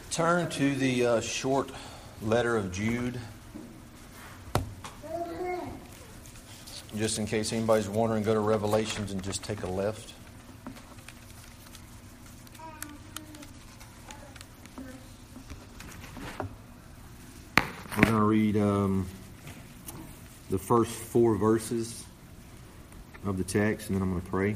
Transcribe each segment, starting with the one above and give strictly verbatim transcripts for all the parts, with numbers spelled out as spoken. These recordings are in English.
Turn to the uh, short letter of Jude. Just in case anybody's wondering, go to Revelations and just take a left. We're going to read um, the first four verses of the text, and then I'm going to pray.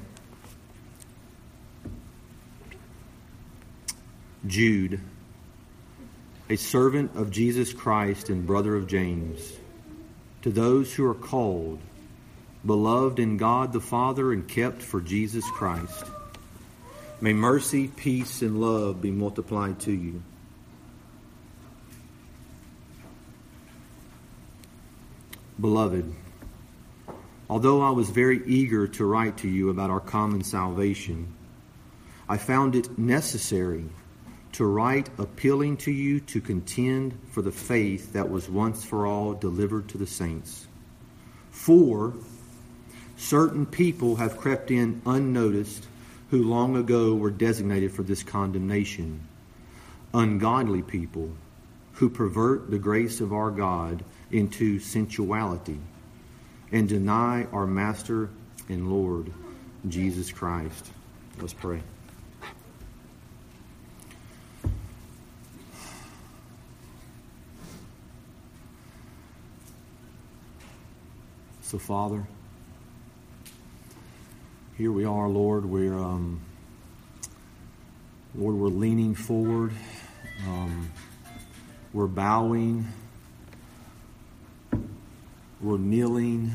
Jude, a servant of Jesus Christ and brother of James, to those who are called, beloved in God the Father and kept for Jesus Christ, may mercy, peace, and love be multiplied to you. Beloved, although I was very eager to write to you about our common salvation, I found it necessary to write appealing to you to contend for the faith that was once for all delivered to the saints. For certain people have crept in unnoticed who long ago were designated for this condemnation. Ungodly people who pervert the grace of our God into sensuality and deny our Master and Lord, Jesus Christ. Let's pray. So, Father, here we are, Lord. We're, um, Lord, we're leaning forward. Um, we're bowing. We're kneeling.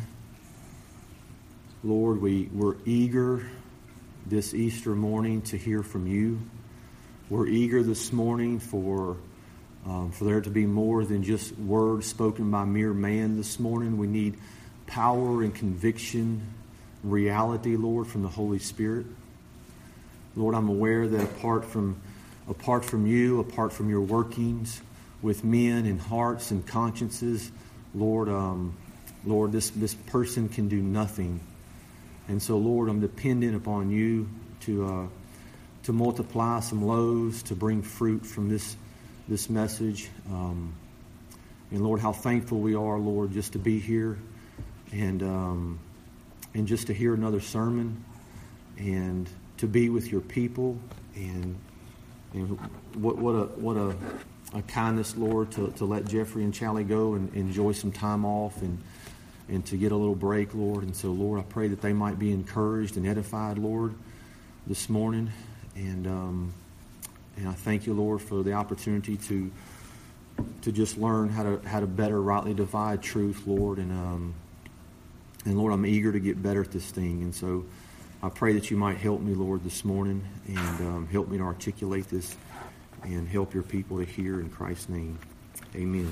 Lord, we, we're eager this Easter morning to hear from you. We're eager this morning for um, for there to be more than just words spoken by mere man this morning. We need power and conviction, reality, Lord, from the Holy Spirit. Lord, I'm aware that apart from apart from you, apart from your workings with men and hearts and consciences, Lord, um, Lord, this, this person can do nothing. And so, Lord, I'm dependent upon you to uh, to multiply some loaves, to bring fruit from this this message. Um, and Lord, how thankful we are, Lord, just to be here. And um, and just to hear another sermon, and to be with your people, and and what what a what a, a kindness, Lord, to, to let Jeffrey and Charlie go and enjoy some time off, and and to get a little break, Lord. And so, Lord, I pray that they might be encouraged and edified, Lord, this morning. And um, and I thank you, Lord, for the opportunity to to just learn how to how to better rightly divide truth, Lord. And um, And Lord, I'm eager to get better at this thing. And so I pray that you might help me, Lord, this morning, and um, help me to articulate this and help your people to hear in Christ's name. Amen.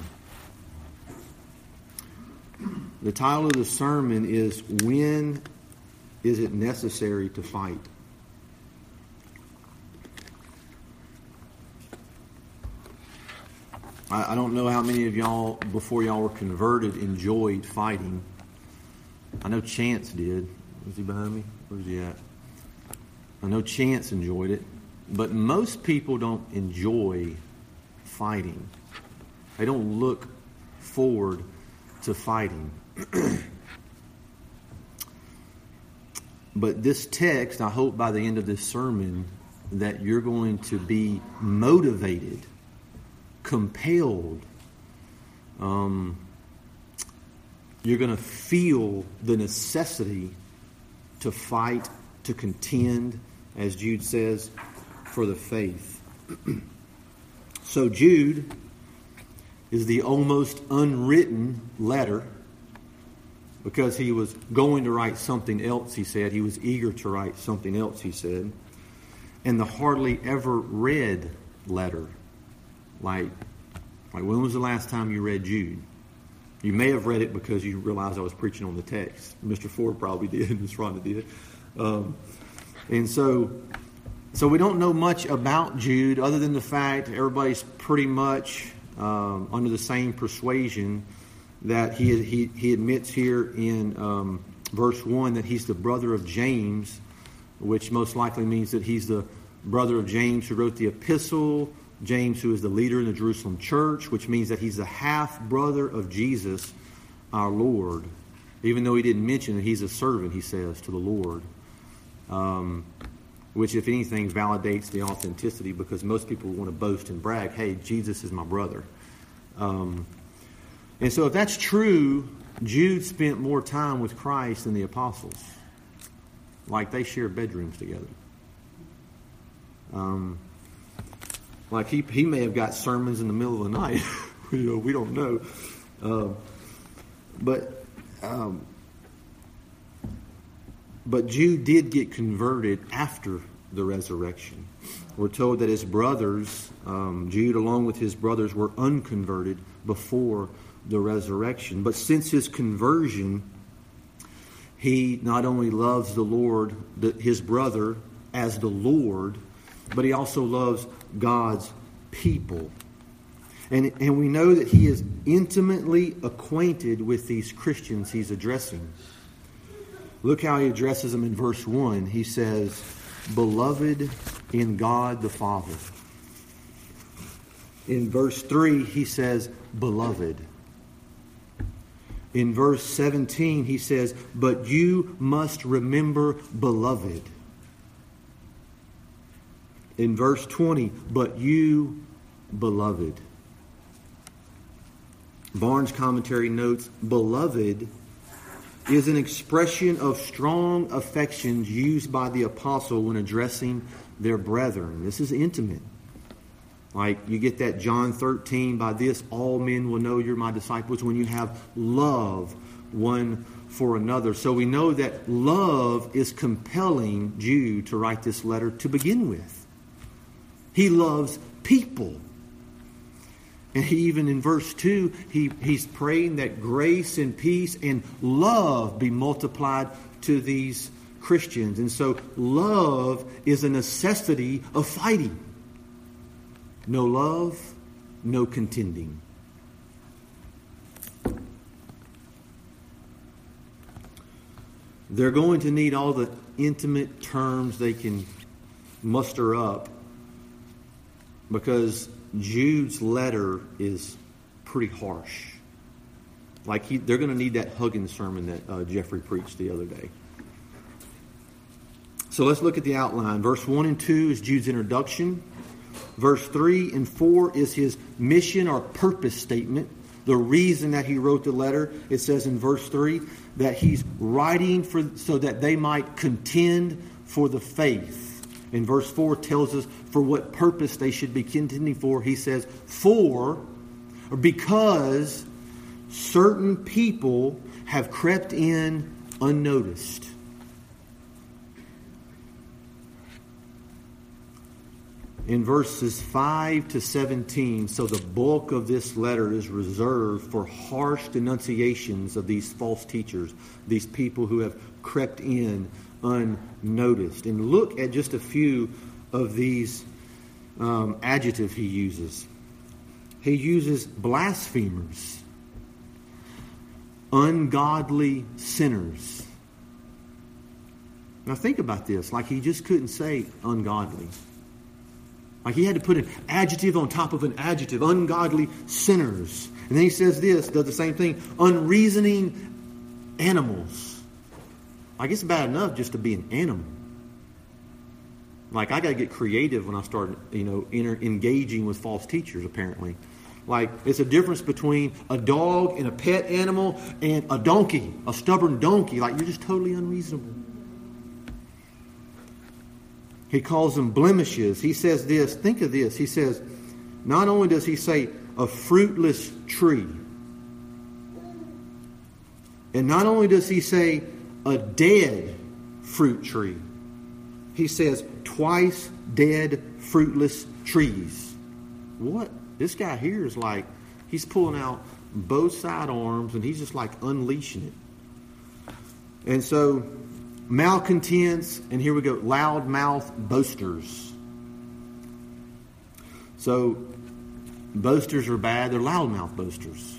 The title of the sermon is, When is it Necessary to Fight? I, I don't know how many of y'all, before y'all were converted, enjoyed fighting. I know Chance did. Is he behind me? Where's he at? I know Chance enjoyed it. But most people don't enjoy fighting. They don't look forward to fighting. But this text, I hope by the end of this sermon, that you're going to be motivated, compelled, um... You're going to feel the necessity to fight, to contend, as Jude says, for the faith. So Jude is the almost unwritten letter, because he was going to write something else, he said. He was eager to write something else, he said. And the hardly ever read letter. Like, like when was the last time you read Jude? You may have read it because you realized I was preaching on the text. Mister Ford probably did. Miss Rhonda did. Um, and so, so we don't know much about Jude other than the fact everybody's pretty much um, under the same persuasion that he he, he admits here in um, verse one that he's the brother of James, which most likely means that he's the brother of James who wrote the epistle James, who is the leader in the Jerusalem church, which means that he's the half-brother of Jesus, our Lord. Even though he didn't mention that he's a servant, he says, to the Lord. Um, which, if anything, validates the authenticity, because most people want to boast and brag, hey, Jesus is my brother. Um, and so if that's true, Jude spent more time with Christ than the apostles. Like they shared bedrooms together. Um, like he he may have got sermons in the middle of the night. you know, we don't know. Uh, but um, but Jude did get converted after the resurrection. We're told that his brothers, um, Jude along with his brothers, were unconverted before the resurrection. But since his conversion, he not only loves the Lord, the, his brother, as the Lord, but he also loves God's people. And, and we know that he is intimately acquainted with these Christians he's addressing. Look how he addresses them in verse one. He says, "Beloved in God the Father." In verse three, he says, "Beloved." In verse seventeen, he says, "But you must remember, beloved." In verse twenty, "But you, beloved." Barnes' commentary notes, "Beloved" is an expression of strong affections used by the apostle when addressing their brethren. This is intimate. Like you get that John thirteen, "By this all men will know you're my disciples," when you have love one for another. So we know that love is compelling Jude to write this letter to begin with. He loves people. And he, even in verse two, he, he's praying that grace and peace and love be multiplied to these Christians. And so love is a necessity of fighting. No love, no contending. They're going to need all the intimate terms they can muster up, because Jude's letter is pretty harsh. Like he, they're going to need that hugging sermon that uh, Jeffrey preached the other day. So let's look at the outline. Verse one and two is Jude's introduction. Verse three and four is his mission or purpose statement. The reason that he wrote the letter. It says in verse three that he's writing for so that they might contend for the faith. In verse four tells us for what purpose they should be contending for. He says, for, or because certain people have crept in unnoticed. In verses five to seventeen, so the bulk of this letter is reserved for harsh denunciations of these false teachers, these people who have crept in unnoticed. And look at just a few of these um, adjectives he uses. He uses blasphemers, ungodly sinners. Now think about this. Like he just couldn't say ungodly. Like he had to put an adjective on top of an adjective. Ungodly sinners. And then he says this, does the same thing. Unreasoning animals. Like it's bad enough just to be an animal. Like I got to get creative when I start, you know, inter- engaging with false teachers, apparently. Like it's a difference between a dog and a pet animal and a donkey, a stubborn donkey. Like you're just totally unreasonable. He calls them blemishes. He says this, think of this. He says, not only does he say a fruitless tree, and not only does he say a dead fruit tree, he says twice dead fruitless trees. What? This guy here is like, he's pulling out both sidearms and he's just like unleashing it. And so malcontents, and here we go, loudmouth boasters. So boasters are bad, they're loudmouth boasters.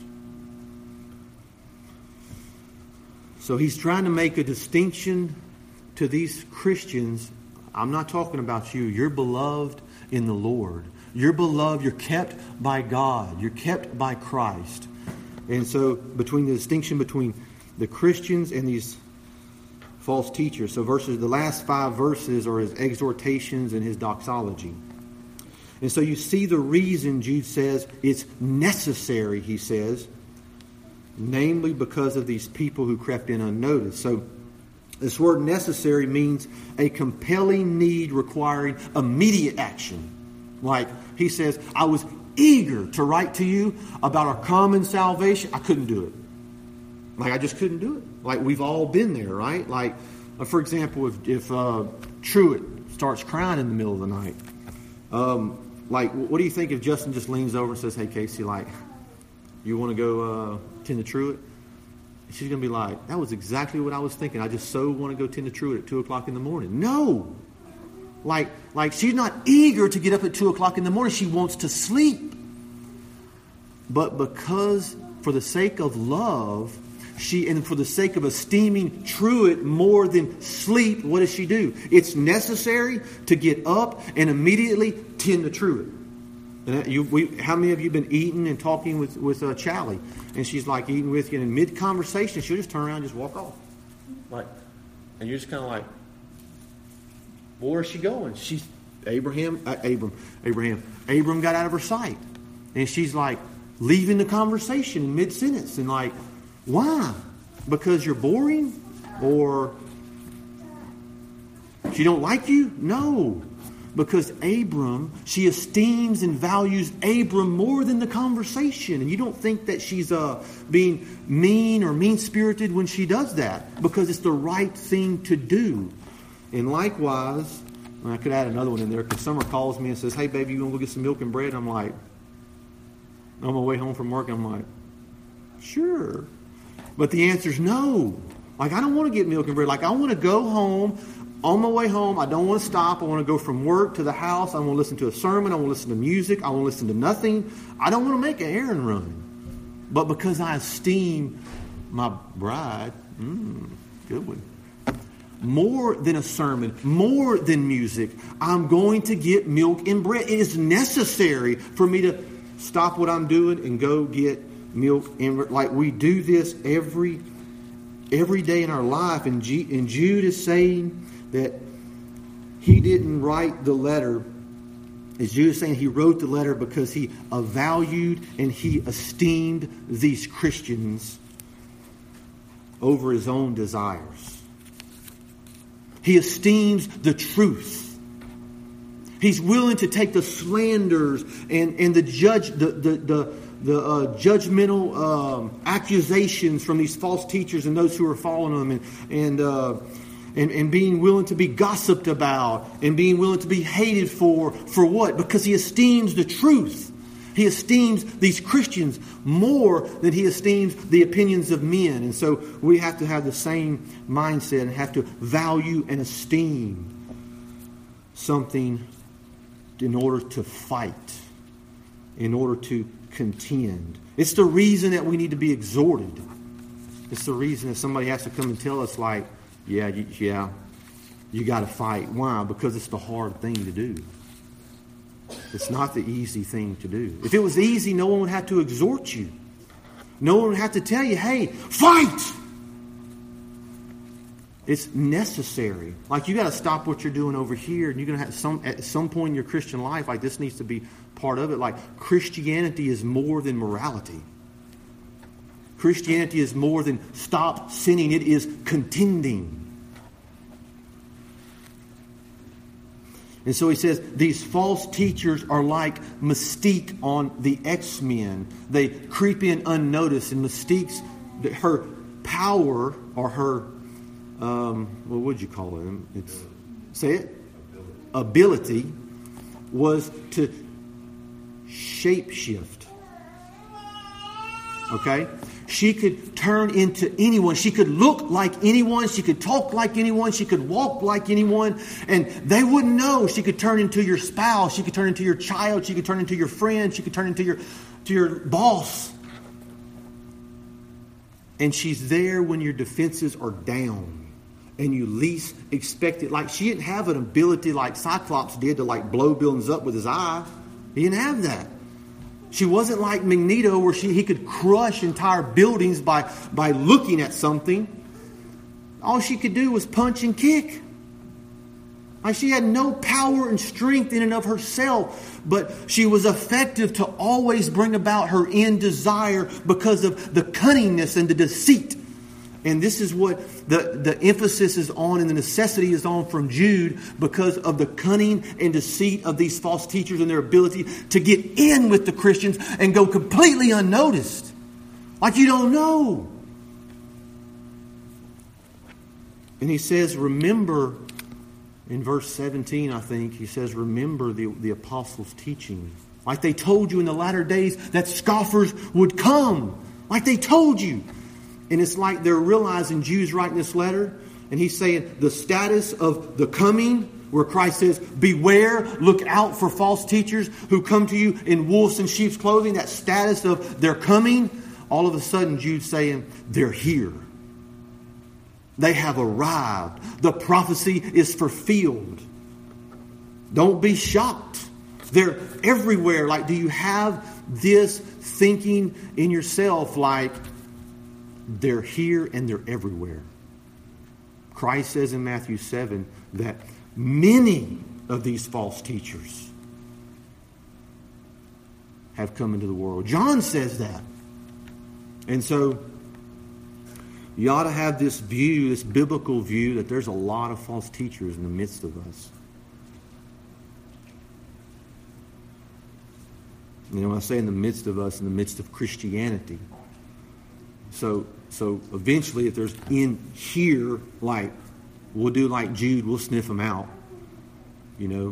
So he's trying to make a distinction to these Christians. I'm not talking about you. You're beloved in the Lord. You're beloved. You're kept by God. You're kept by Christ. And so between the distinction between the Christians and these false teachers. So verses, the last five verses are his exhortations and his doxology. And so you see the reason Jude says it's necessary, he says, namely because of these people who crept in unnoticed. So this word necessary means a compelling need requiring immediate action. Like he says, I was eager to write to you about our common salvation. I couldn't do it. Like I just couldn't do it. Like we've all been there, right? Like, uh, for example, if, if uh, Truett starts crying in the middle of the night, um, like, what do you think if Justin just leans over and says, hey, Casey, like, you want to go uh, tend to Truett? She's going to be like, that was exactly what I was thinking. I just so want to go tend to Truett at two o'clock in the morning. No. Like, like she's not eager to get up at two o'clock in the morning. She wants to sleep. But because, for the sake of love, she and for the sake of esteeming Truett more than sleep, what does she do? It's necessary to get up and immediately tend to Truett. And you, we, how many of you have been eating and talking with, with uh, Charlie? And she's like eating with you, and in mid-conversation, she'll just turn around and just walk off. Like, and you're just kind of like, well, where's she going? She's, Abraham, uh, Abram, Abraham, Abram got out of her sight. And she's like leaving the conversation in mid-sentence. And like, why? Because you're boring? Or she don't like you? No. Because Abram, she esteems and values Abram more than the conversation. And you don't think that she's uh, being mean or mean-spirited when she does that. Because it's the right thing to do. And likewise, and I could add another one in there, because Summer calls me and says, hey, baby, you want to go get some milk and bread? I'm like, on my way home from work, I'm like, sure. But the answer is no. Like, I don't want to get milk and bread. Like, I want to go home. On my way home, I don't want to stop. I want to go from work to the house. I want to listen to a sermon. I want to listen to music. I want to listen to nothing. I don't want to make an errand run. But because I esteem my bride, mm, good one, more than a sermon, more than music, I'm going to get milk and bread. It is necessary for me to stop what I'm doing and go get milk and bread. Like we do this every every day in our life. And, G, and Jude is saying that he didn't write the letter. As Jude is saying, he wrote the letter because he valued and he esteemed these Christians over his own desires. He esteems the truth. He's willing to take the slanders and, and the judge the the the, the uh, judgmental um, accusations from these false teachers and those who are following them, and and, uh, and and being willing to be gossiped about and being willing to be hated for for what? Because he esteems the truth. He esteems these Christians more than he esteems the opinions of men. And so we have to have the same mindset and have to value and esteem something in order to fight, in order to contend. It's the reason that we need to be exhorted. It's the reason that somebody has to come and tell us, like, yeah, you, yeah, you got to fight. Why? Because it's the hard thing to do. It's not the easy thing to do. If it was easy, no one would have to exhort you. No one would have to tell you, hey, fight! It's necessary. Like, you got to stop what you're doing over here, and you're going to have some at some point in your Christian life, like, this needs to be part of it. Like, Christianity is more than morality. Christianity is more than stop sinning. It is contending. And so he says, these false teachers are like Mystique on the X-Men. They creep in unnoticed, and Mystique's, her power, or her, um, what would you call it? It's, say it? Ability. Ability was to shapeshift. Okay? She could turn into anyone. She could look like anyone. She could talk like anyone. She could walk like anyone. And they wouldn't know. She could turn into your spouse. She could turn into your child. She could turn into your friend. She could turn into your, to your boss. And she's there when your defenses are down and you least expect it. Like, she didn't have an ability like Cyclops did to like blow buildings up with his eye. He didn't have that. She wasn't like Magneto where she, he could crush entire buildings by, by looking at something. All she could do was punch and kick. Like she had no power and strength in and of herself, but she was effective to always bring about her end desire because of the cunningness and the deceit. And this is what the, the emphasis is on and the necessity is on from Jude because of the cunning and deceit of these false teachers and their ability to get in with the Christians and go completely unnoticed. Like you don't know. And he says, remember, in verse seventeen, I think, he says, remember the, the apostles' teaching. Like they told you in the latter days that scoffers would come. Like they told you. And it's like they're realizing Jude's writing this letter. And he's saying the status of the coming, where Christ says, beware, look out for false teachers who come to you in wolves and sheep's clothing. That status of their coming. All of a sudden, Jude's saying, they're here. They have arrived. The prophecy is fulfilled. Don't be shocked. They're everywhere. Like, do you have this thinking in yourself like they're here and they're everywhere? Christ says in Matthew seven that many of these false teachers have come into the world. John says that. And so you ought to have this view, this biblical view, that there's a lot of false teachers in the midst of us. You know, when I say in the midst of us, in the midst of Christianity. So, so eventually, if there's in here, like, we'll do like Jude, we'll sniff them out. You know.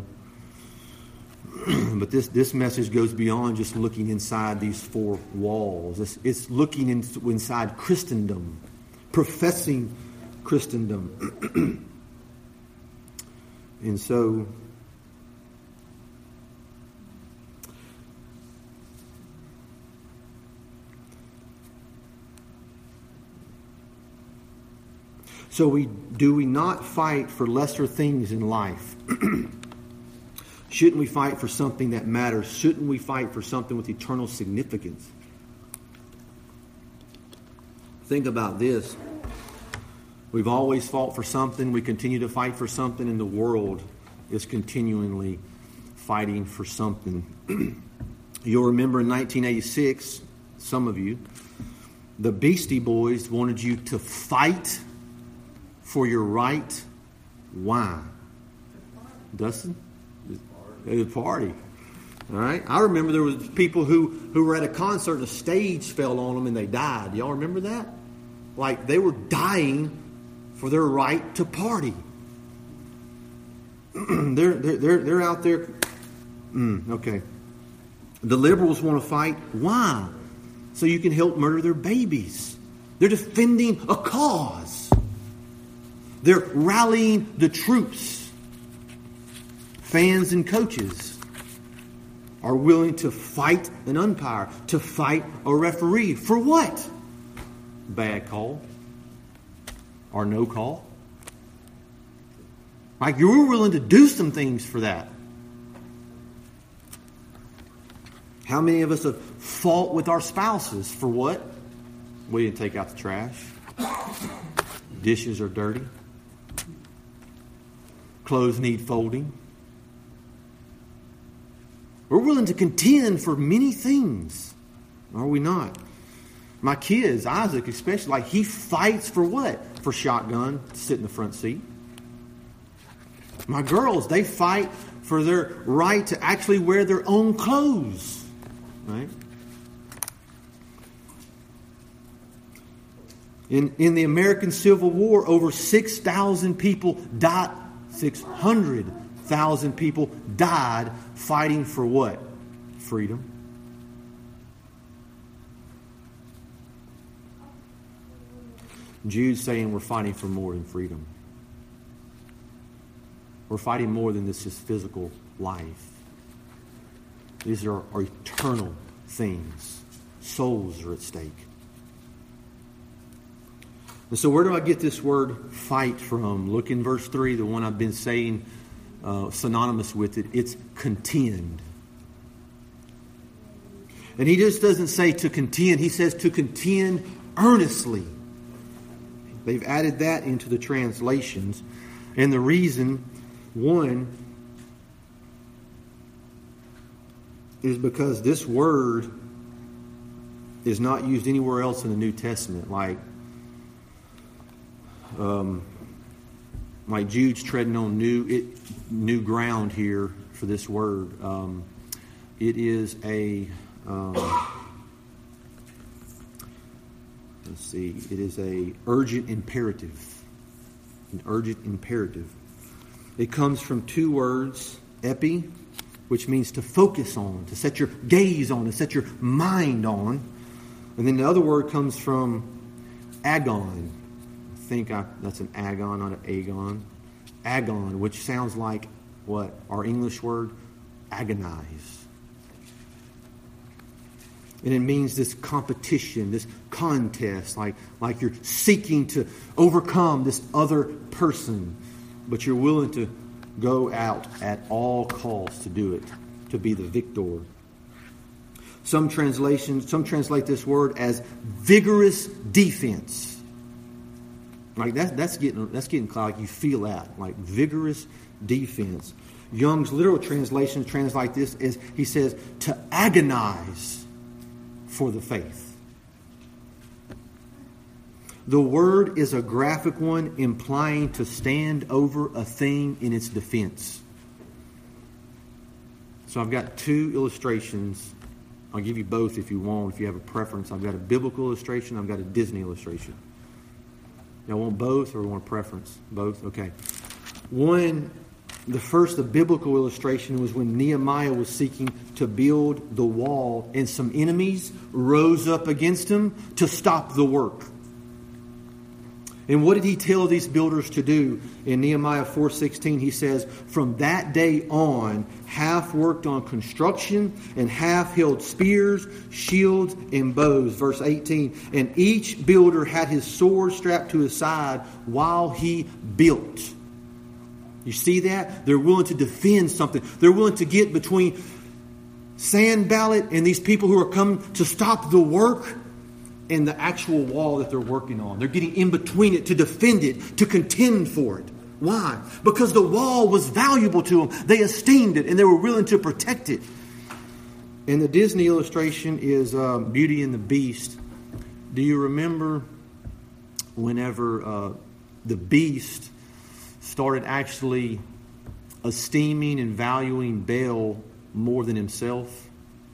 But this, this message goes beyond just looking inside these four walls. It's, it's looking in, inside Christendom. Professing Christendom. And so So we do we not fight for lesser things in life? Shouldn't we fight for something that matters? Shouldn't we fight for something with eternal significance? Think about this. We've always fought for something. We continue to fight for something, and the world is continually fighting for something. You'll remember in nineteen eighty-six, some of you, the Beastie Boys wanted you to fight for your right. Why? Dustin? It was a party. All right. I remember there was people who, who were at a concert and a stage fell on them and they died. Y'all remember that? Like they were dying for their right to party. they're, they're, they're, they're out there. Mm, okay. The liberals want to fight. Why? So you can help murder their babies. They're defending a cause. They're rallying the troops. Fans and coaches are willing to fight an umpire, to fight a referee. For what? Bad call or no call. Like you were willing to do some things for that. How many of us have fought with our spouses for what? We didn't take out the trash. Dishes are dirty. Clothes need folding. We're willing to contend for many things. Are we not? My kids, Isaac especially, like he fights for what? For shotgun, to sit in the front seat. My girls, they fight for their right to actually wear their own clothes. Right? In, in the American Civil War, over six thousand people died. six hundred thousand people died fighting for what? Freedom. Jude's saying we're fighting for more than freedom. We're fighting more than this is physical life. These are, are eternal things. Souls are at stake. And so where do I get this word fight from? Look in verse three, the one I've been saying uh, synonymous with it. It's contend. And he just doesn't say to contend. He says to contend earnestly. They've added that into the translations. And the reason, one, is because this word is not used anywhere else in the New Testament. Like, um, like Jude's treading on new it, new ground here for this word. Um, it is a um, let's see. It is a urgent imperative. An urgent imperative. It comes from two words, epi, which means to focus on, to set your gaze on, to set your mind on. And then the other word comes from agon. I think I, that's an agon, not an agon. Agon, which sounds like what? Our English word, agonize. And it means this competition, this contest, like, like you're seeking to overcome this other person, but you're willing to go out at all costs to do it, to be the victor. Some translations, some translate this word as vigorous defense. Like that, that's getting that's getting like you feel that, like vigorous defense. Young's literal translation translate this as he says to agonize for the faith. The word is a graphic one, implying to stand over a thing in its defense. So I've got two illustrations. I'll give you both if you want, if you have a preference. I've got a biblical illustration. I've got a Disney illustration. Y'all want both or want a preference? Both? Okay. One, the first, the biblical illustration was when Nehemiah was seeking to build the wall and some enemies rose up against him to stop the work. And what did he tell these builders to do? In Nehemiah four sixteen, he says, from that day on, half worked on construction and half held spears, shields, and bows. Verse eighteen, and each builder had his sword strapped to his side while he built. You see that? They're willing to defend something. They're willing to get between Sanballat and these people who are coming to stop the work and the actual wall that they're working on. They're getting in between it to defend it, to contend for it. Why? Because the wall was valuable to them. They esteemed it and they were willing to protect it. And the Disney illustration is uh, Beauty and the Beast. Do you remember whenever uh, the Beast started actually esteeming and valuing Belle more than himself?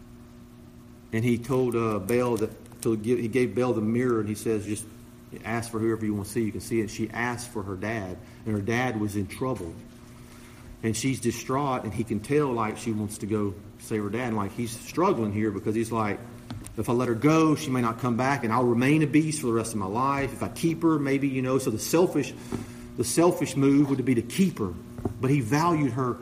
And he told uh, Belle that to give, he gave Belle the mirror, and he says, just ask for whoever you want to see. You can see it. She asked for her dad, and her dad was in trouble. And she's distraught, and he can tell, like, she wants to go save her dad. And, like, he's struggling here because he's like, if I let her go, she may not come back, and I'll remain a beast for the rest of my life. If I keep her, maybe, you know. So the selfish, the selfish move would be to keep her. But he valued her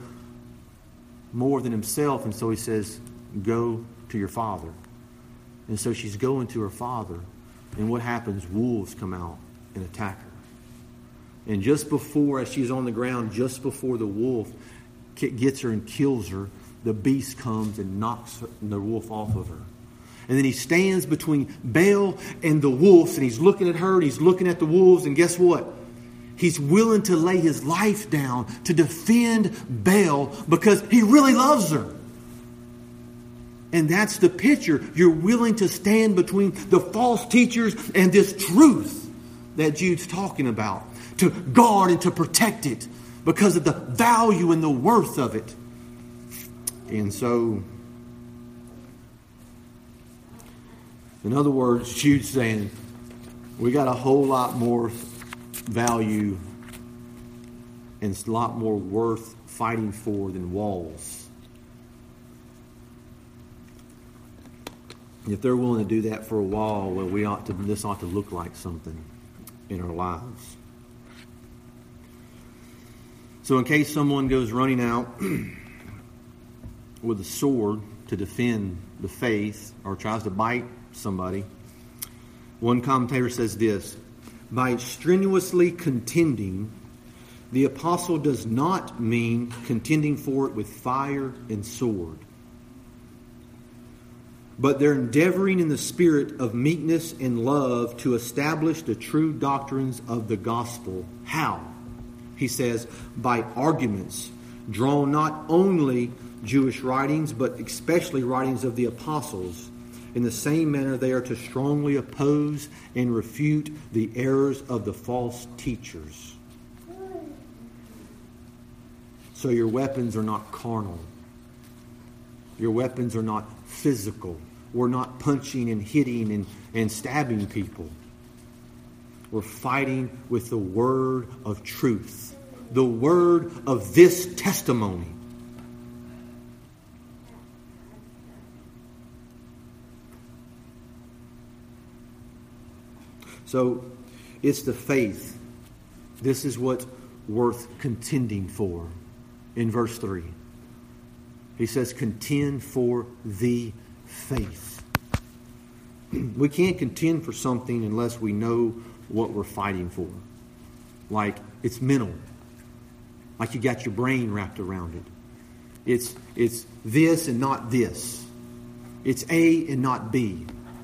more than himself, and so he says, go to your father. And so she's going to her father. And what happens? Wolves come out and attack her. And just before, as she's on the ground, just before the wolf gets her and kills her, the beast comes and knocks her, the wolf off of her. And then he stands between Belle and the wolves, and he's looking at her, and he's looking at the wolves, and guess what? He's willing to lay his life down to defend Belle because he really loves her. And that's the picture. You're willing to stand between the false teachers and this truth that Jude's talking about. To guard and to protect it because of the value and the worth of it. And so, in other words, Jude's saying, we got a whole lot more value and a lot more worth fighting for than walls. If they're willing to do that for a wall, well, we ought to. This ought to look like something in our lives. So, in case someone goes running out with a sword to defend the faith, or tries to bite somebody, one commentator says this: by strenuously contending, the apostle does not mean contending for it with fire and sword. but they're endeavoring in the spirit of meekness and love to establish the true doctrines of the gospel. How? He says, by arguments, drawn not only Jewish writings, but especially writings of the apostles. In the same manner, they are to strongly oppose and refute the errors of the false teachers. So your weapons are not carnal. Your weapons are not physical. We're not punching and hitting and, and stabbing people. We're fighting with the word of truth. The word of this testimony. So, it's the faith. This is what's worth contending for. In verse three. He says, contend for the faith. We can't contend for something unless we know what we're fighting for. Like, it's mental. Like you got your brain wrapped around it. It's, it's this and not this. It's A and not B.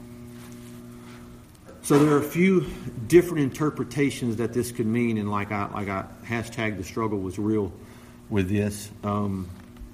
So there are a few different interpretations that this could mean, and like I like I hashtag the struggle was real with this. Um,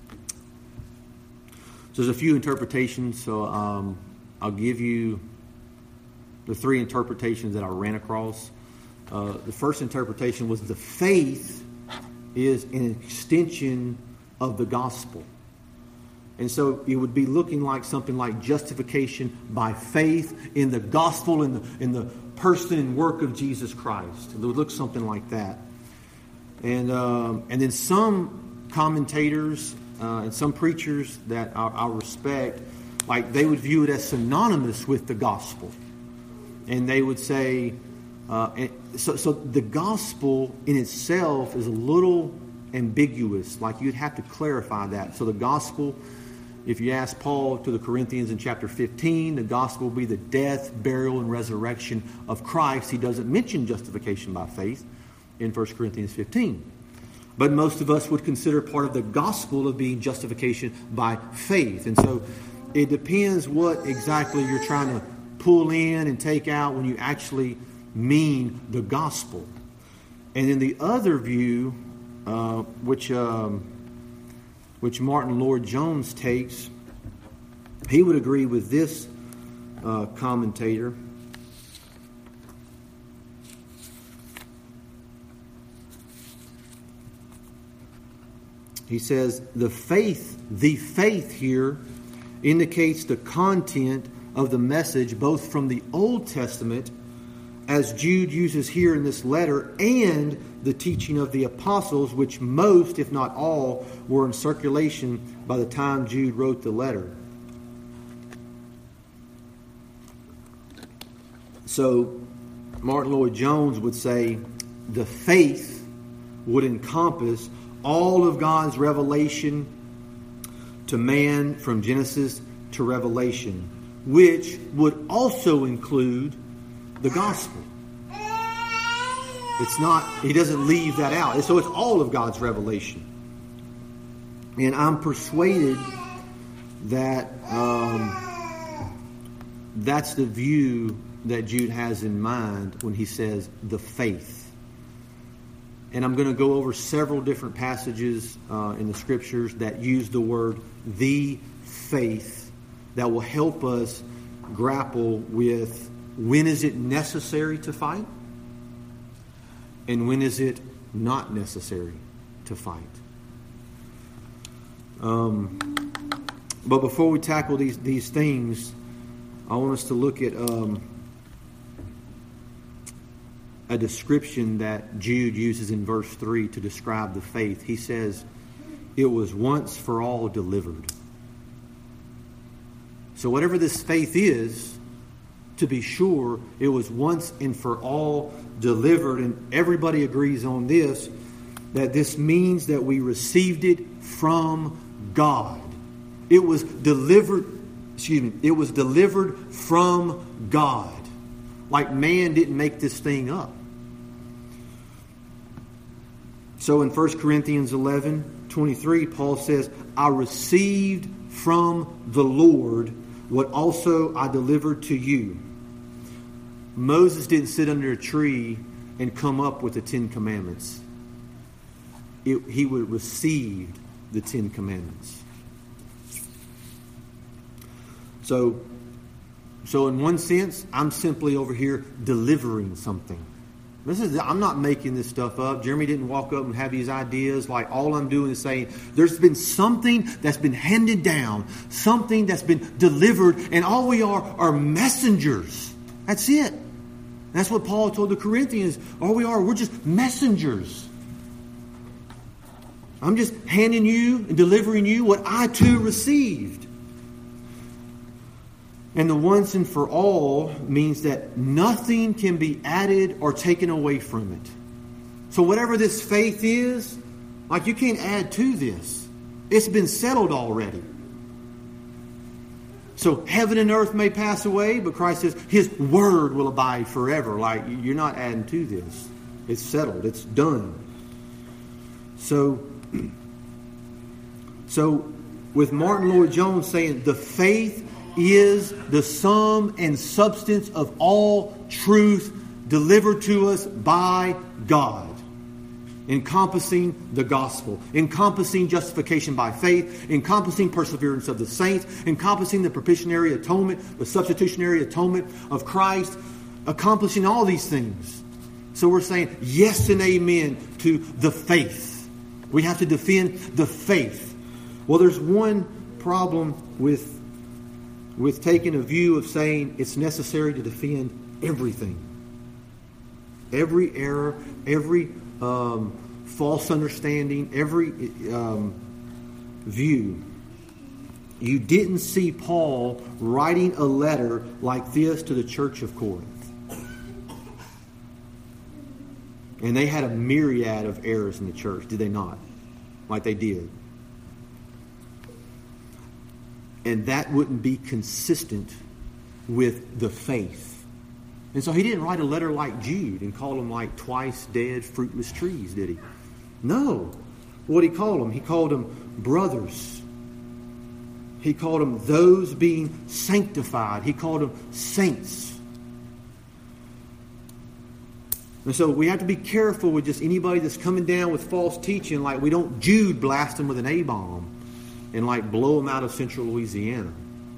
so there's a few interpretations. So um, I'll give you the three interpretations that I ran across. Uh, the first interpretation was the faith is an extension of the gospel. And so it would be looking like something like justification by faith in the gospel, in the, in the person and work of Jesus Christ. It would look something like that. And um, and then some commentators uh, and some preachers that I, I respect, like they would view it as synonymous with the gospel. And they would say, uh, and so, so the gospel in itself is a little ambiguous. Like you'd have to clarify that. So the gospel, if you ask Paul to the Corinthians in chapter fifteen, the gospel will be the death, burial, and resurrection of Christ. He doesn't mention justification by faith in First Corinthians fifteen. But most of us would consider part of the gospel of being justification by faith. And so it depends what exactly you're trying to pull in and take out when you actually mean the gospel. And then the other view, uh, which... Um, which Martin Lloyd-Jones takes, he would agree with this uh, commentator. He says, the faith, the faith here indicates the content of the message both from the Old Testament, as Jude uses here in this letter, and the teaching of the apostles, which most, if not all, were in circulation by the time Jude wrote the letter. So, Martin Lloyd-Jones would say the faith would encompass all of God's revelation to man from Genesis to Revelation, which would also include the gospel. It's not, he doesn't leave that out. So it's all of God's revelation. And I'm persuaded that um, that's the view that Jude has in mind when he says the faith. And I'm going to go over several different passages uh, in the scriptures that use the word the faith that will help us grapple with when is it necessary to fight? And when is it not necessary to fight? Um, but before we tackle these, these things, I want us to look at um, a description that Jude uses in verse three to describe the faith. He says, it was once for all delivered. So whatever this faith is, to be sure, it was once and for all delivered, and everybody agrees on this, that this means that we received it from God. It was delivered, excuse me, it was delivered from God. Like man didn't make this thing up. So in First Corinthians eleven twenty-three, Paul says, I received from the Lord what also I delivered to you. Moses didn't sit under a tree and come up with the Ten Commandments. It, he would receive the Ten Commandments. So, so in one sense, I'm simply over here delivering something. This is, I'm not making this stuff up. Jeremy didn't walk up and have these ideas. Like, all I'm doing is saying there's been something that's been handed down, something that's been delivered, and all we are are messengers. That's it. That's what Paul told the Corinthians. All we are, we're just messengers. I'm just handing you and delivering you what I too received. And the once and for all means that nothing can be added or taken away from it. So whatever this faith is, like, you can't add to this. It's been settled already. So heaven and earth may pass away, but Christ says His word will abide forever. Like, you're not adding to this. It's settled. It's done. So, so with Martin Lloyd-Jones saying the faith is the sum and substance of all truth delivered to us by God, encompassing the gospel, encompassing justification by faith, encompassing perseverance of the saints, encompassing the propitiatory atonement, the substitutionary atonement of Christ, accomplishing all these things. So we're saying yes and amen to the faith. We have to defend the faith. Well, there's one problem with with taking a view of saying it's necessary to defend everything. Every error, every um, false understanding, every um, view. You didn't see Paul writing a letter like this to the church of Corinth. And they had a myriad of errors in the church, did they not? Like they did. And that wouldn't be consistent with the faith. And so he didn't write a letter like Jude and call them like twice dead, fruitless trees, did he? No. What did he call them? He called them brothers. He called them those being sanctified. He called them saints. And so we have to be careful with just anybody that's coming down with false teaching. Like, we don't Jude blast them with an A-bomb and like blow them out of central Louisiana.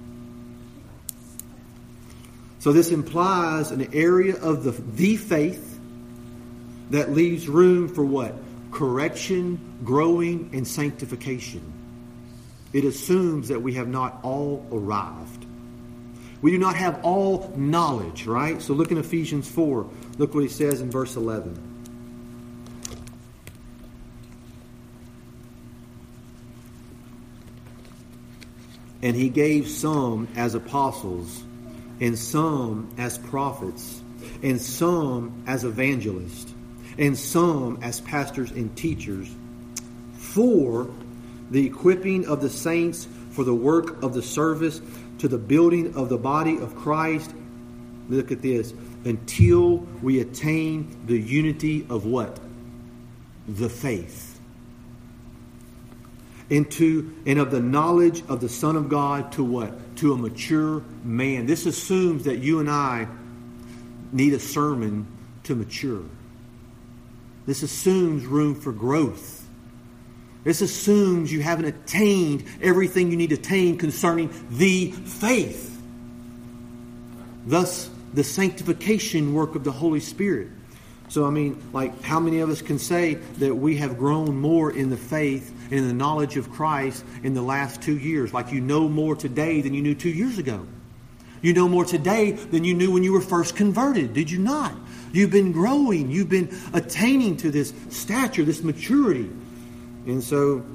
So this implies an area of the, the faith that leaves room for what? Correction, growing, and sanctification. It assumes that we have not all arrived. We do not have all knowledge, right? So look in Ephesians four. Look what he says in verse eleven. And he gave some as apostles, and some as prophets, and some as evangelists, and some as pastors and teachers, for the equipping of the saints, for the work of the service, to the building of the body of Christ. Look at this. Until we attain the unity of what? The faith. Into and of the knowledge of the Son of God to what? To a mature man. This assumes that you and I need a sermon to mature. This assumes room for growth. This assumes you haven't attained everything you need to attain concerning the faith. Thus, the sanctification work of the Holy Spirit. So, I mean, like, how many of us can say that we have grown more in the faith and in the knowledge of Christ in the last two years? Like, you know more today than you knew two years ago. You know more today than you knew when you were first converted. Did you not? You've been growing. You've been attaining to this stature, this maturity. And so,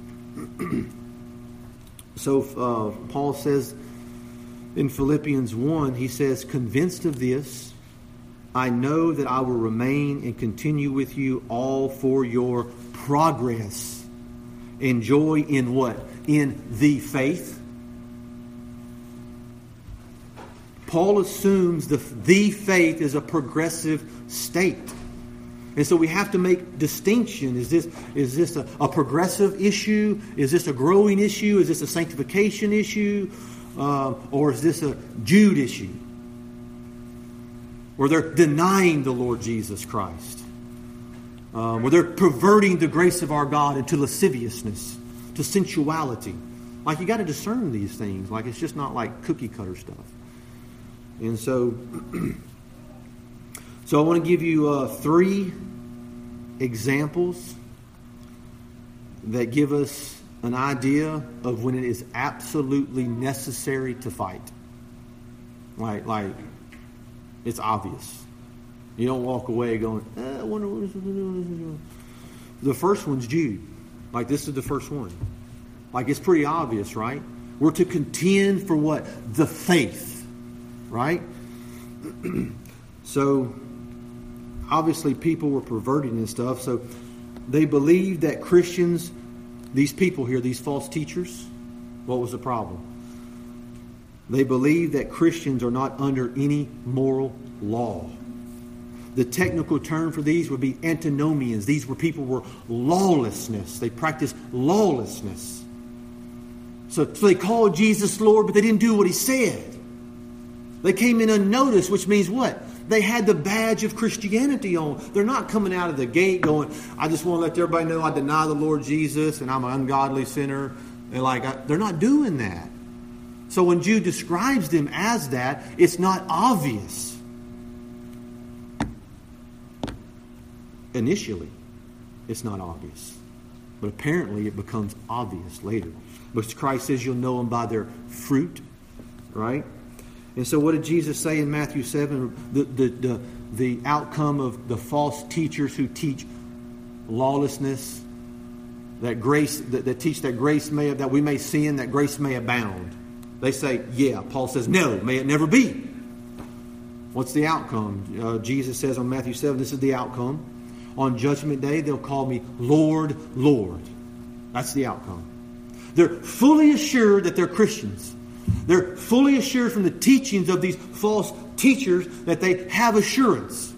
so uh, Paul says in Philippians one, he says, convinced of this, I know that I will remain and continue with you all for your progress and joy in what? In the faith. Paul assumes the, the faith is a progressive state. And so we have to make distinction. Is this, is this a, a progressive issue? Is this a growing issue? Is this a sanctification issue? Uh, or is this a Jude issue? Where they're denying the Lord Jesus Christ? Um, where they're perverting the grace of our God into lasciviousness, to sensuality. Like, you got to discern these things. Like, it's just not like cookie cutter stuff. And so, so I want to give you uh, three examples that give us an idea of when it is absolutely necessary to fight. Like, like it's obvious. You don't walk away going, eh, I wonder what this is. The first one's Jude. Like, this is the first one. Like, it's pretty obvious, right? We're to contend for what? The faith, right? So, obviously, people were perverting this stuff. So, they believed that Christians, these people here, these false teachers, what was the problem? They believed that Christians are not under any moral law. The technical term for these would be antinomians. These were people who were lawlessness. They practiced lawlessness. So, so they called Jesus Lord, but they didn't do what he said. They came in unnoticed, which means what? They had the badge of Christianity on. They're not coming out of the gate going, I just want to let everybody know I deny the Lord Jesus and I'm an ungodly sinner. And like, I, they're not doing that. So when Jude describes them as that, it's not obvious. Initially, it's not obvious. But apparently it becomes obvious later. But Christ says you'll know them by their fruit, right? And so what did Jesus say in Matthew seven? The, the, the, the outcome of the false teachers who teach lawlessness, that grace, that, that teach that grace may, that we may sin, that grace may abound. They say, yeah. Paul says, no, may it never be. What's the outcome? Uh, Jesus says on Matthew seven, this is the outcome. On Judgment Day, they'll call me Lord, Lord. That's the outcome. They're fully assured that they're Christians. They're fully assured from the teachings of these false teachers that they have assurance.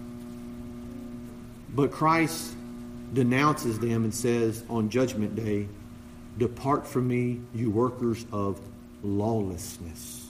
But Christ denounces them and says on Judgment Day, depart from me, you workers of lawlessness.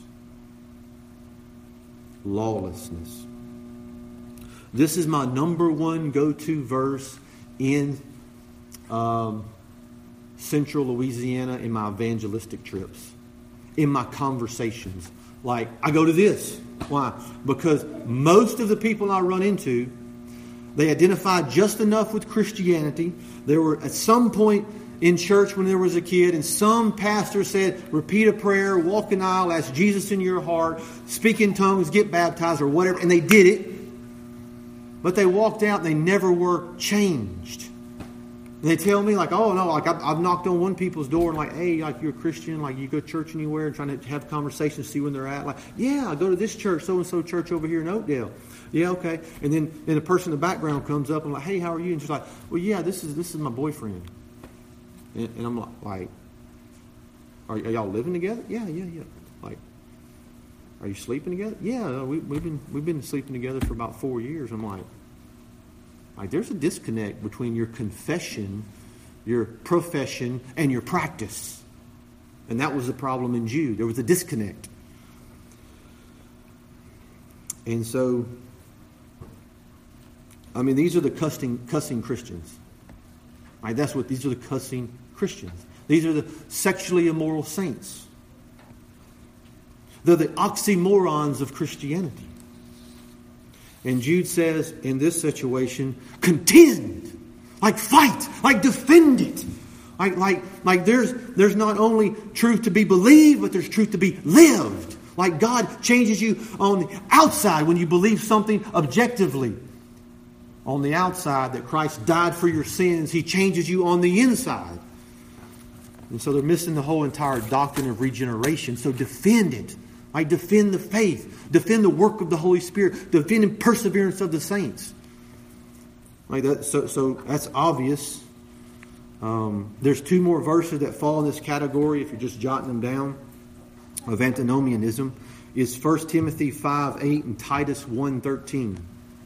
Lawlessness. This is my number one go-to verse in um, Central Louisiana in my evangelistic trips, in my conversations. Like, I go to this. Why? Because most of the people I run into, they identified just enough with Christianity. There were at some point in church when there was a kid, and some pastor said, repeat a prayer, walk an aisle, ask Jesus in your heart, speak in tongues, get baptized, or whatever, and they did it. But they walked out and they never were changed. And they tell me like, oh no, like I've, I've knocked on one people's door and like, hey, like you're a Christian, like you go to church anywhere and trying to have conversations, see when they're at. Like, yeah, I go to this church, so-and-so church over here in Oakdale. Yeah, okay. And then, then the person in the background comes up and like, hey, how are you? And she's like, well, yeah, this is this is my boyfriend. And, and I'm like, are, are y'all living together? Yeah, yeah, yeah. Like, are you sleeping together? Yeah, we, we've been we've been sleeping together for about four years. I'm like, like there's a disconnect between your confession, your profession, and your practice. And that was the problem in Jude. There was a disconnect. And so, I mean, these are the cussing, cussing Christians. Right? That's what these are the cussing Christians. These are the sexually immoral saints. They're the oxymorons of Christianity. And Jude says, in this situation, contend. Like fight. Like defend it. Like, like, like there's, there's not only truth to be believed, but there's truth to be lived. Like God changes you on the outside when you believe something objectively. On the outside, that Christ died for your sins, He changes you on the inside. And so they're missing the whole entire doctrine of regeneration. So defend it. Like defend the faith. Defend the work of the Holy Spirit. Defend the perseverance of the saints. Like that. So, so that's obvious. Um, there's two more verses that fall in this category if you're just jotting them down of antinomianism. Is First Timothy five eight and Titus one thirteen.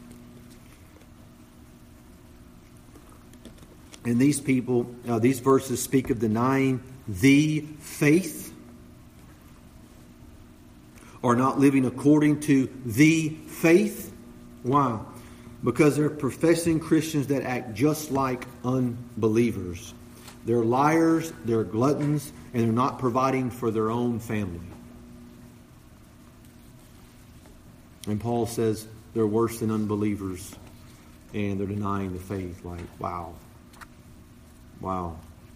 And these people, uh, these verses speak of denying the faith. are not living according to the faith. Why? Because they're professing Christians that act just like unbelievers. They're liars, they're gluttons, and they're not providing for their own family. And Paul says they're worse than unbelievers, and they're denying the faith. Like, wow. Wow.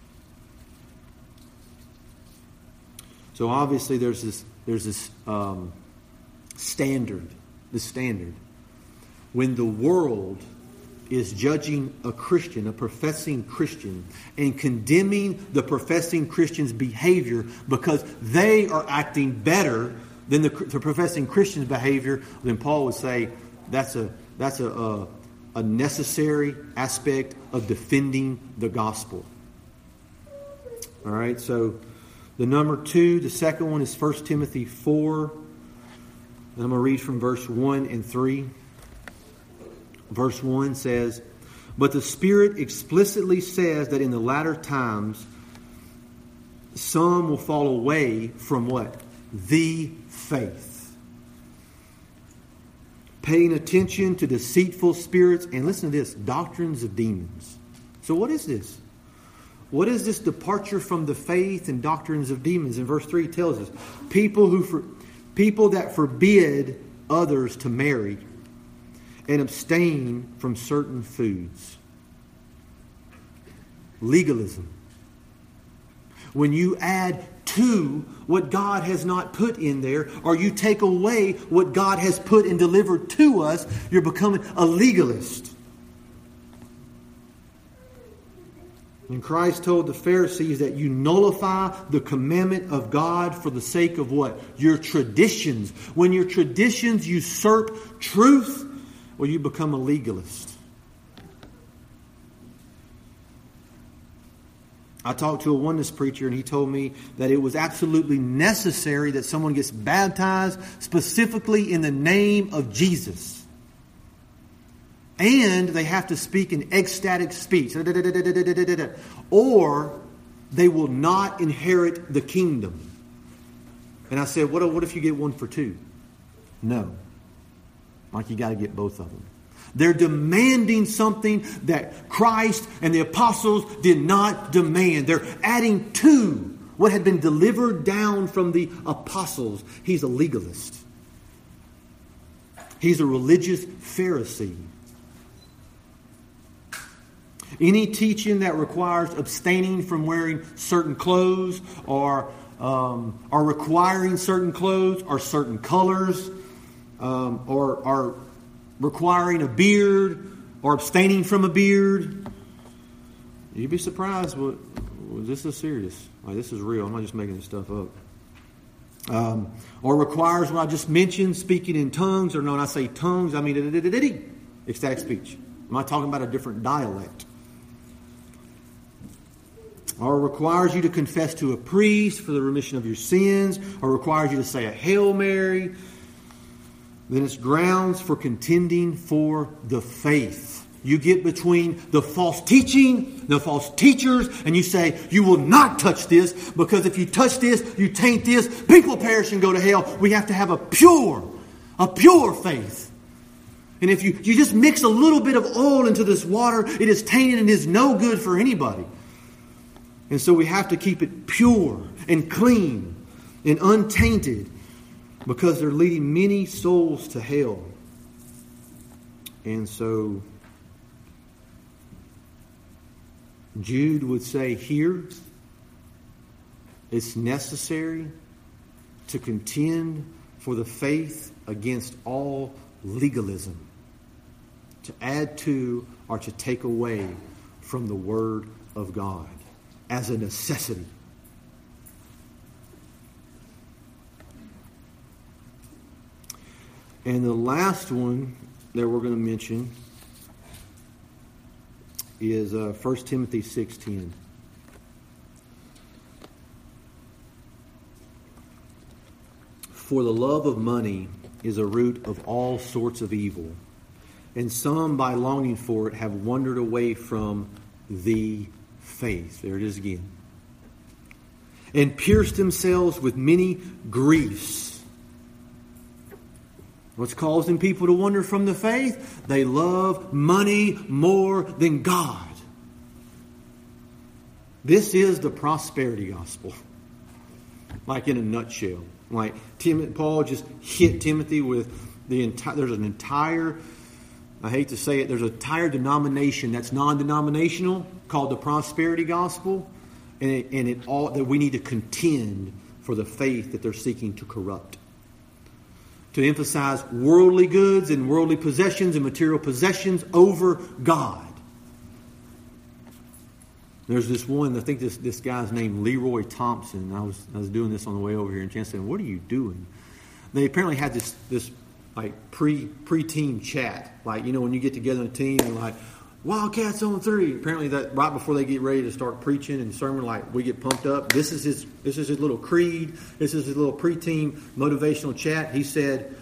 So obviously there's this there's this um, standard, this standard. When the world is judging a Christian, a professing Christian, and condemning the professing Christian's behavior because they are acting better than the, the professing Christian's behavior, then Paul would say that's a that's a, a a necessary aspect of defending the gospel. All right, so the number two, the second one is First Timothy four. And I'm going to read from verse one and three. Verse one says, "But the Spirit explicitly says that in the latter times some will fall away from" what? "The faith. Paying attention to deceitful spirits," and listen to this, "doctrines of demons." So what is this? What is this departure from the faith and doctrines of demons? In verse three it tells us, people who for, people that forbid others to marry and abstain from certain foods. Legalism. When you add to what God has not put in there, or you take away what God has put and delivered to us, you're becoming a legalist. And Christ told the Pharisees that you nullify the commandment of God for the sake of what? Your traditions. When your traditions usurp truth, well, you become a legalist. I talked to a oneness preacher and he told me that it was absolutely necessary that someone gets baptized specifically in the name of Jesus. And they have to speak in ecstatic speech. Or they will not inherit the kingdom. And I said, what, what if you get one for two? No. Like, you got to get both of them. They're demanding something that Christ and the apostles did not demand. They're adding to what had been delivered down from the apostles. He's a legalist. He's a religious Pharisee. Any teaching that requires abstaining from wearing certain clothes or, um, or requiring certain clothes or certain colors um, or, or requiring a beard or abstaining from a beard, you'd be surprised. What, well, this is serious. Like, this is real. I'm not just making this stuff up. Um, or requires what I just mentioned, speaking in tongues, or no, when I say tongues, I mean ecstatic speech. I'm not talking about a different dialect. Or requires you to confess to a priest for the remission of your sins, or requires you to say a Hail Mary, then it's grounds for contending for the faith. You get between the false teaching, the false teachers, and you say, you will not touch this, because if you touch this, you taint this, people perish and go to hell. We have to have a pure, a pure faith. And if you, you just mix a little bit of oil into this water, it is tainted and is no good for anybody. And so we have to keep it pure and clean and untainted, because they're leading many souls to hell. And so Jude would say here, it's necessary to contend for the faith against all legalism, to add to or to take away from the Word of God as a necessity. And the last one that we're going to mention is uh, First Timothy six ten. For the love of money is a root of all sorts of evil, and some by longing for it have wandered away from the faith. There it is again. And pierced themselves with many griefs. What's causing people to wander from the faith? They love money more than God. This is the prosperity gospel. Like in a nutshell. Like Tim, Paul just hit Timothy with the entire, there's an entire, I hate to say it, there's an entire denomination that's non-denominational called the prosperity gospel. And it, and it all that we need to contend for the faith that they're seeking to corrupt. To emphasize worldly goods and worldly possessions and material possessions over God. There's this one, I think this, this guy's named Leroy Thompson. I was I was doing this on the way over here, and Chance said, "What are you doing?" They apparently had this this like pre pre team chat, like, you know, when you get together in a team and like Wildcats on three. Apparently that right before they get ready to start preaching and sermon, like we get pumped up. This is his this is his little creed. This is his little pre-team motivational chat. He said,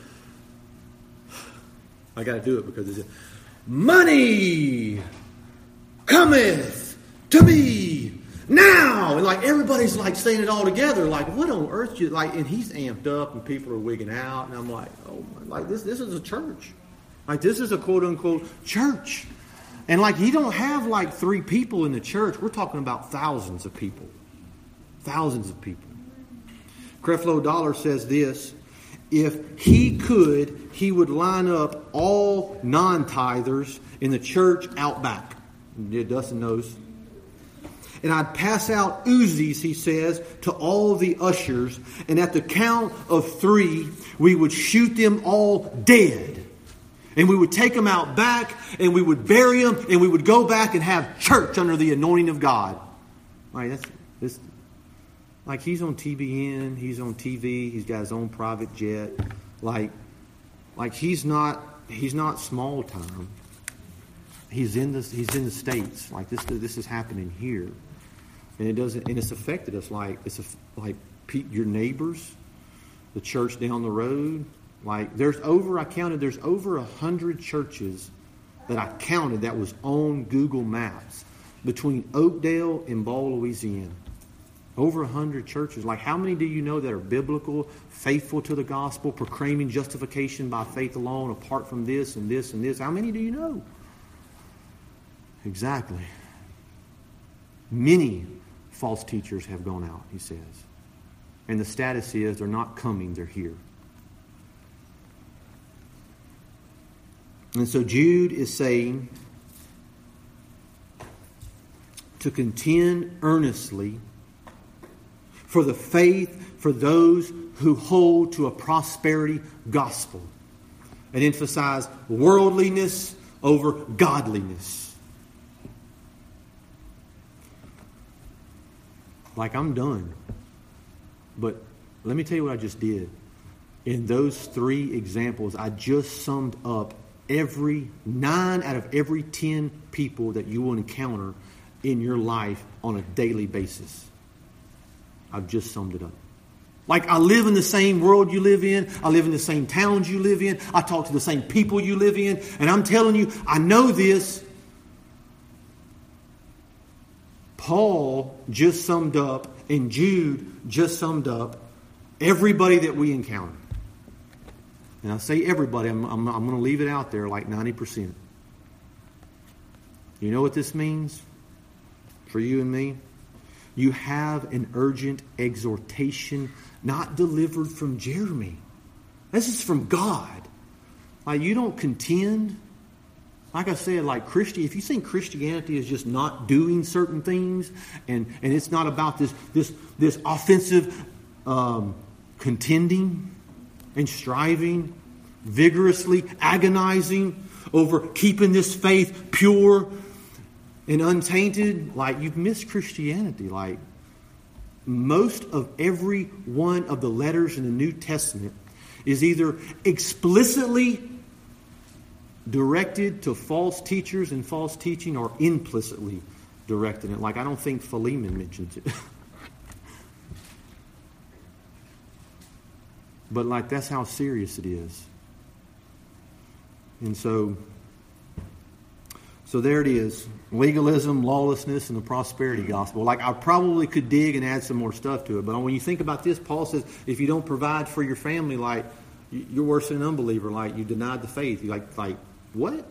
I got to do it because it's money cometh to me now. And like everybody's like saying it all together. Like, what on earth? You like? And he's amped up and people are wigging out. And I'm like, oh my, like this, this is a church. Like this is a quote unquote church. And like you don't have like three people in the church. We're talking about thousands of people. Thousands of people. Creflo Dollar says this. If he could, he would line up all non-tithers in the church out back. Yeah, Dustin knows. And I'd pass out Uzis, he says, to all the ushers. And at the count of three, we would shoot them all dead. And we would take them out back, and we would bury them, and we would go back and have church under the anointing of God. Like that's this, like he's on T B N, he's on T V, he's got his own private jet. Like, like he's not he's not small time. He's in the he's in the States. Like this this is happening here, and it doesn't and it's affected us. Like it's a, like your neighbors, the church down the road. Like there's over, I counted, there's over a hundred churches that I counted that was on Google Maps between Oakdale and Ball, Louisiana. Over a hundred churches. Like how many do you know that are biblical, faithful to the gospel, proclaiming justification by faith alone, apart from this and this and this? How many do you know? Exactly. Many false teachers have gone out, he says. And the status is they're not coming, they're here. And so Jude is saying to contend earnestly for the faith for those who hold to a prosperity gospel and emphasize worldliness over godliness. Like I'm done. But let me tell you what I just did. In those three examples, I just summed up every nine out of every ten people that you will encounter in your life on a daily basis. I've just summed it up. Like I live in the same world you live in. I live in the same towns you live in. I talk to the same people you live in. And I'm telling you, I know this. Paul just summed up and Jude just summed up everybody that we encounter. And I say everybody, I'm, I'm, I'm going to leave it out there like ninety percent. You know what this means for you and me? You have an urgent exhortation not delivered from Jeremy. This is from God. Like you don't contend. Like I said, like Christian, if you think Christianity is just not doing certain things and, and it's not about this this this offensive um, contending and striving, vigorously agonizing over keeping this faith pure and untainted, like you've missed Christianity. Like most of every one of the letters in the New Testament is either explicitly directed to false teachers and false teaching or implicitly directed it. Like I don't think Philemon mentions it. But like that's how serious it is. And so, so there it is. Legalism, lawlessness, and the prosperity gospel. Like I probably could dig and add some more stuff to it. But when you think about this, Paul says, if you don't provide for your family, like you're worse than an unbeliever. Like, you denied the faith. You're like, like, what?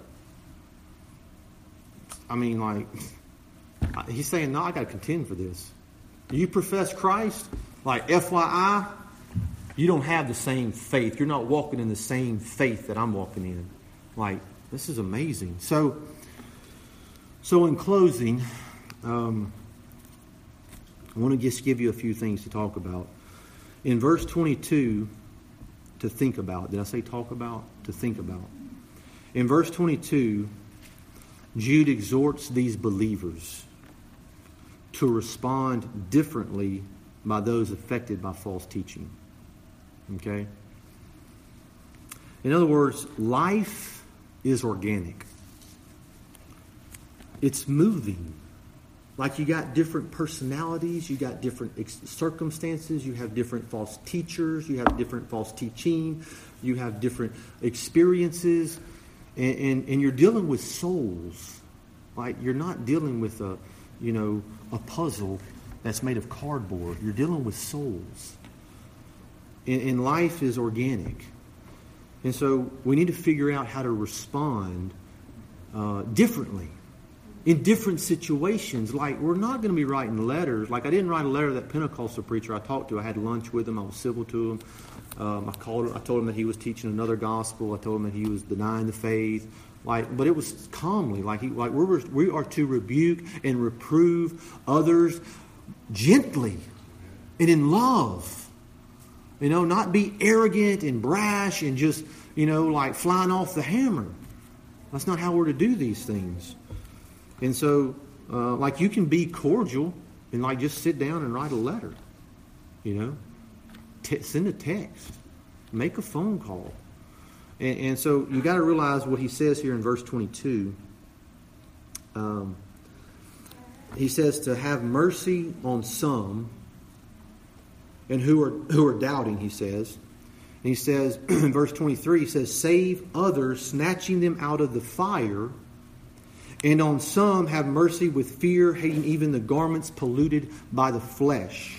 I mean, like, he's saying, no, I got to contend for this. You profess Christ, like, F Y I, you don't have the same faith. You're not walking in the same faith that I'm walking in. Like, this is amazing. So, so in closing, um, I want to just give you a few things to talk about. In verse twenty-two, to think about. Did I say talk about? To think about. In verse twenty-two, Jude exhorts these believers to respond differently by those affected by false teaching. Okay? In other words, life is organic. It's moving. Like, you got different personalities, you got different ex- circumstances, you have different false teachers, you have different false teaching, you have different experiences, and, and, and you're dealing with souls. Like, you're not dealing with a, you know, a puzzle that's made of cardboard. You're dealing with souls. And, and life is organic. And so we need to figure out how to respond uh, differently. In different situations. Like, we're not going to be writing letters. Like, I didn't write a letter to that Pentecostal preacher I talked to. I had lunch with him. I was civil to him. Um, I called him. I told him that he was teaching another gospel. I told him that he was denying the faith. Like, but it was calmly. Like, he, like we're, we are to rebuke and reprove others gently and in love. You know, not be arrogant and brash and just, you know, like flying off the hammer. That's not how we're to do these things. And so, uh, like, you can be cordial and, like, just sit down and write a letter, you know. T- send a text. Make a phone call. And, and so you got to realize what he says here in verse twenty-two. Um, he says to have mercy on some and who are who are doubting, he says. And he says, in verse twenty-three, he says, save others, snatching them out of the fire. And on some have mercy with fear, hating even the garments polluted by the flesh.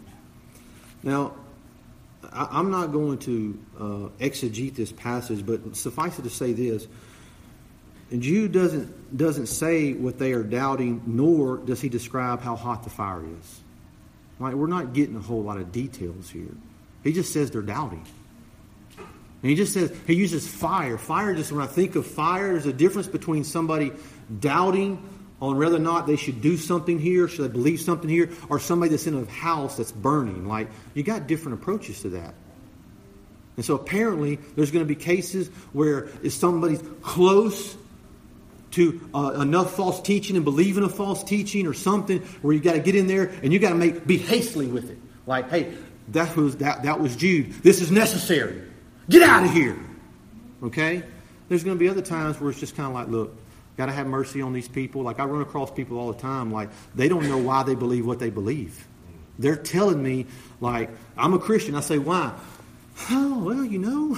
Now, I'm not going to uh, exegete this passage, but suffice it to say this. And Jude doesn't, doesn't say what they are doubting, nor does he describe how hot the fire is. Like, we're not getting a whole lot of details here. He just says they're doubting. And he just says, he uses fire. Fire, just when I think of fire, there's a difference between somebody doubting on whether or not they should do something here, should they believe something here, or somebody that's in a house that's burning. Like, you got different approaches to that. And so apparently there's going to be cases where if somebody's close to uh, enough false teaching and believing a false teaching or something, where you got to get in there and you got to make be hastily with it. Like, hey, that was that that was Jude. This is necessary. Get out of here. Okay? There's going to be other times where it's just kind of like, look, got to have mercy on these people. Like, I run across people all the time, like, they don't know why they believe what they believe. They're telling me, like, I'm a Christian. I say, why? Oh, well, you know,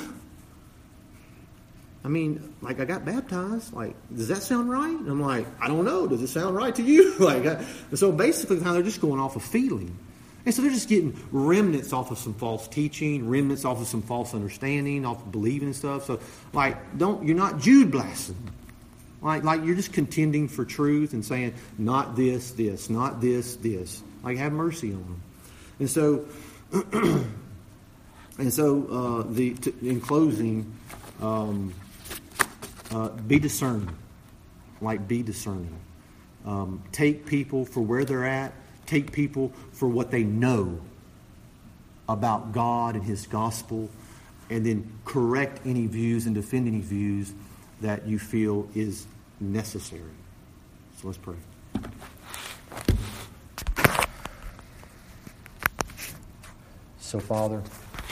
I mean, like, I got baptized. Like, does that sound right? And I'm like, I don't know. Does it sound right to you? Like, I, and so basically, they're just going off of feeling. And so they're just getting remnants off of some false teaching, remnants off of some false understanding, off of believing and stuff. So, like, don't you're not Jude blasting. Like, like you're just contending for truth and saying, not this, this, not this, this. Like, have mercy on them. And so, and so, uh, the to, in closing, um, uh, be discerning. Like, be discerning. Um, take people for where they're at. Take people for what they know about God and His gospel, and then correct any views and defend any views that you feel is necessary. So let's pray. So, Father,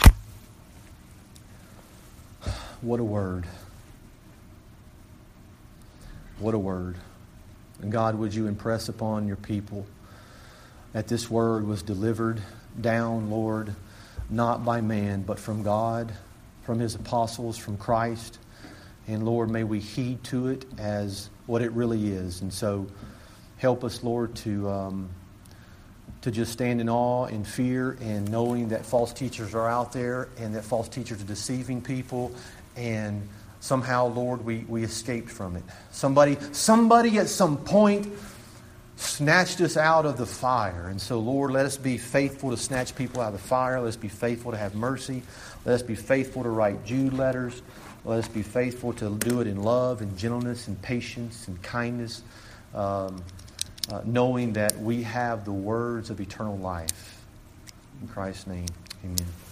what a word. What a word. And God, would you impress upon your people that this word was delivered down, Lord, not by man, but from God, from His apostles, from Christ. And Lord, may we heed to it as what it really is. And so help us, Lord, to um, to just stand in awe and fear and knowing that false teachers are out there and that false teachers are deceiving people, and somehow, Lord, we, we escaped from it. Somebody, somebody at some point snatched us out of the fire. And so, Lord, let us be faithful to snatch people out of the fire. Let us be faithful to have mercy. Let us be faithful to write Jude letters. Let us be faithful to do it in love and gentleness and patience and kindness, um, uh, knowing that we have the words of eternal life. In Christ's name, amen.